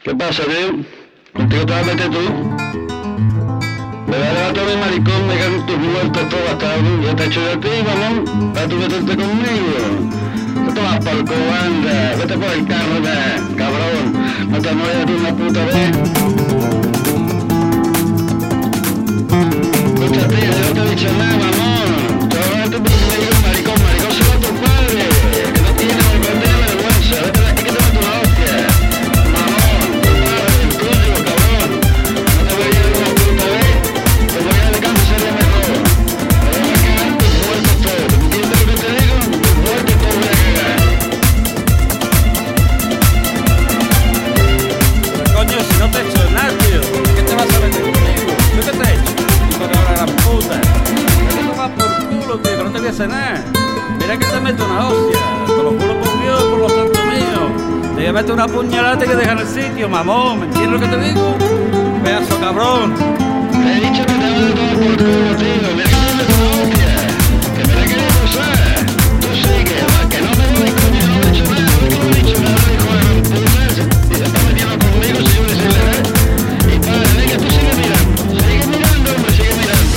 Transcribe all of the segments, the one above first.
¿Qué pasa, tío? ¿Contigo te vas a meter tú? Me vas a levantar mi maricón, me cago en tus muertos todos bastardos. Yo te he hecho yo a ti, mamón, para tú meterte conmigo. No te vas por el culo, anda, vete por el carro ya, cabrón. No te mueras tú una puta vez. Escucha, tío, yo no te he dicho nada, mamón. Tú hablaste por conmigo, maricón, maricón se va a tu padre. Que no tiene vergüenza ni vergüenza. Vete de aquí que te meto una hostia. Mamón, tu padre, el tuyo, cabrón. No te voy a ir una puta vez. Te voy a dejar de sería mejor. Me voy a cagar tus muertos todos. ¿Entiendes lo que te digo? Tus muertos todos voy a cagar. Coño, si no te he hecho nada, tío. ¿Qué te vas a meter conmigo? ¿Yo qué te he hecho? Hijo de la gran puta. ¿Qué te tomas por culo, tío? Que no te voy a hacer nada. Mira que te meto una hostia. Te lo juro por Dios, por los santos míos. Te voy a meter una puñalada que deja en el sitio, mamón. ¿Me entiendes lo que te digo? Pedazo cabrón. Te he dicho que te voy a tomar por culo, tío. Mira que te meto una hostia. Que me la quería usar. Tú sigue, va, que no me voy, coño, no me he hecho nada. Lo único que me he dicho nada, hijo de gran puta. Y se está metiendo conmigo, si yo le sé leer. Y padre, venga, tú sigue mirando. Sigue mirando, hombre, sigue mirando.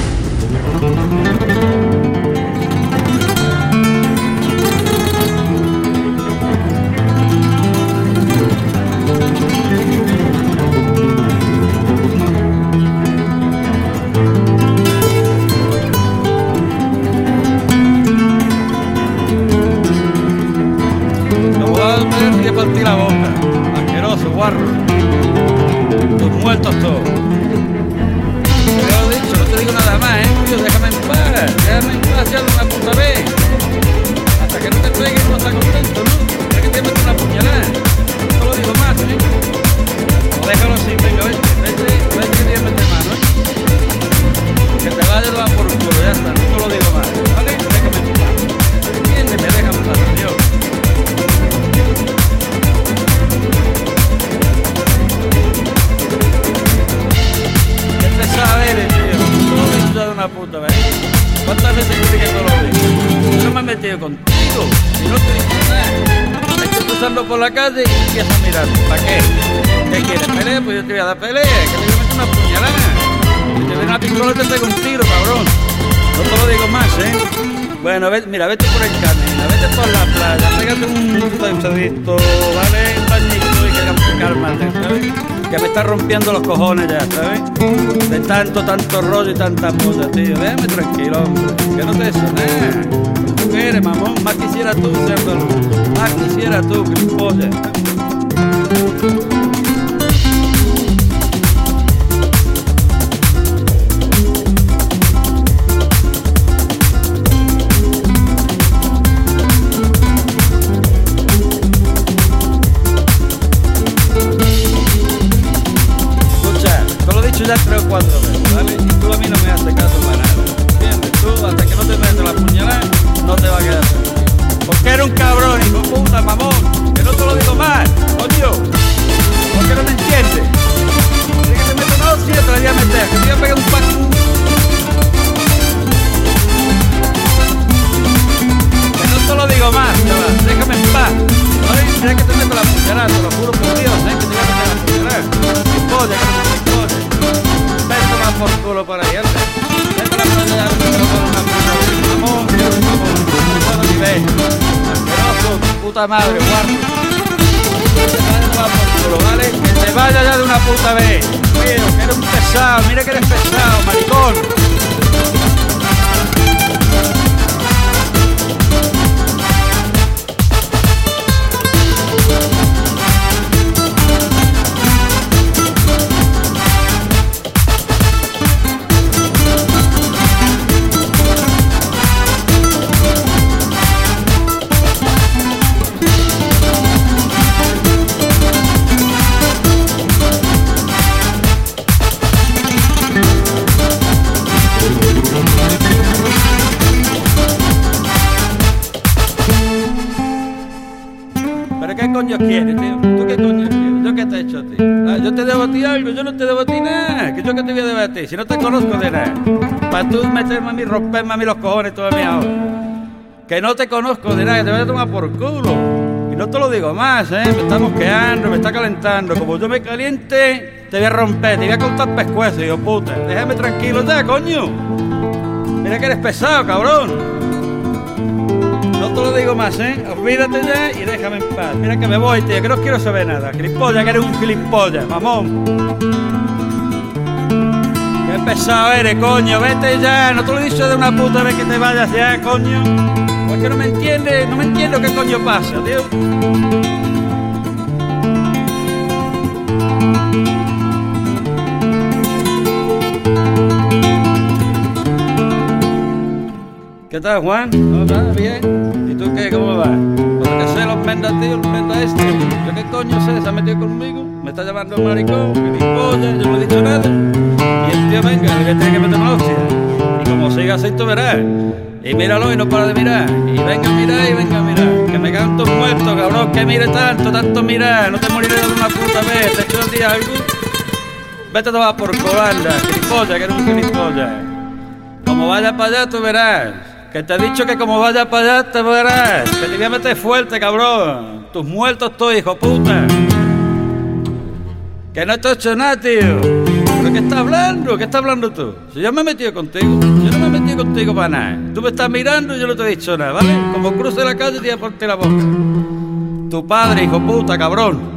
Te voy a tener que partir la boca. Asqueroso, guarro. Tus muertos todos. Te lo he dicho, no te digo nada más, tío. Déjame en paz. Déjame en paz ya de una puta vez. Hasta que no te pegues no estás contento, ¿no? Para que te metes una puñalada. No te lo digo más, ¿eh? O déjalo así, venga, vete que te metes mano, ¿eh? Que te vaya a dar por culo, ya está. No te lo digo más, ¿vale? Déjame en paz. Entiéndeme, déjame en paz, Dios. ¿Qué pesado eres, tío? Todo me he hecho de una puta vez. ¿Cuántas veces te dije que no lo digo? Yo no me he metido contigo. Si no te digo nada. Me estoy cruzando por la calle y empiezas a mirar. ¿Para qué? ¿Qué quieres? ¿Pelea? Pues yo te voy a dar pelea. Que te voy a meter una puñalada. Si te viene una pistola te pego un tiro, cabrón. No te lo digo más, ¿eh? Bueno, mira, vete por el camino, vete por la playa, pégate un pasadito, ¿vale? Un bañito y cálmate, ¿sabes? Que me está rompiendo los cojones ya, ¿sabes? De tanto rollo y tanta puta, tío. Déjame tranquilo, hombre. Que no te des nada. ¿Tú qué eres, mamón? Más quisiera tú, cerdo. Más quisiera tú, gilipollas. Ya 3 o 4 veces, ¿vale? Y tú a mí no me haces caso para nada, ¿entiendes? Tú, hasta que no te metas la puñalada, no te va a quedar tranquilo. Porque eres un cabrón, hijo de puta, mamón. Que no te lo digo más, coño. ¿Por qué no me entiendes? Si que te meto una hostia, te la voy a meter. Que te voy a pegar un paco. Que no te lo digo más, chaval. Déjame en paz. ¿Vale? Mira que te meto la puñalada, te lo juro por Dios, ¿eh? Que te voy a meter la puñalada. Mi polla, que no me polla. Vete más por culo por ahí, anda. Vete a la playa, con una puta, mamón, no puedo ni ver. Asqueroso, puta madre, guardo. Vete más por culo, ¿vale? Que te vaya ya de una puta vez. Tío, que eres un pesado, mira que eres pesado, maricón. ¿Pero qué coño quieres, tío? ¿Tú qué coño quieres? ¿Yo qué te he hecho a ti? Ah, ¿yo te debo a ti algo? Yo no te debo a ti nada. ¿Que yo qué te voy a deber a ti? Si no te conozco de nada. Para tú meterme a mí, romperme a mí los cojones todavía ahora. Que no te conozco de nada, que te voy a tomar por culo. Y no te lo digo más, ¿eh? Me está mosqueando, me está calentando. Como yo me caliente, te voy a romper, te voy a cortar pescuezo, hijo puta. Déjame tranquilo ya, coño. Mira que eres pesado, cabrón. No te lo digo más, ¿eh? Olvídate ya y déjame en paz. Mira que me voy, tío, que no quiero saber nada. Gilipollas, que eres un gilipollas, mamón. Qué pesado eres, coño. Vete ya. No te lo he dicho de una puta vez que te vayas ya, coño. Pues que no me entiendo qué coño pasa, tío. ¿Qué tal, Juan? ¿Cómo vas? ¿Bien? ¿Y tú qué? ¿Cómo vas? Pues que sé los mendas, tío, los mendas este. ¿Yo qué coño sé? ¿Se ha metido conmigo? ¿Me está llamando maricón? ¿Gilipollas? Yo no he dicho nada. Y el tío, venga, le tiene que meter una hostia. Y como siga así, tú verás. Y míralo y no para de mirar. Y venga a mirar y venga a mirar. Que me canto muerto, cabrón. Que mire tanto mirar. No te moriré de una puta vez. ¿Te he hecho el día algo? Vete a tomar por colanda, gilipollas, que eres un gilipollas. Como vayas para allá, tú verás. Que te he dicho que como vayas para allá, te verás. Que te voy a meter fuerte, cabrón. Tus muertos estoy, hijo puta. Que no te he hecho nada, tío. ¿Pero qué estás hablando? ¿Qué estás hablando tú? Si yo me he metido contigo. Yo no me he metido contigo para nada. Tú me estás mirando y yo no te he dicho nada, ¿vale? Como cruce la calle, te voy a ponerte la boca. Tu padre, hijo puta, cabrón.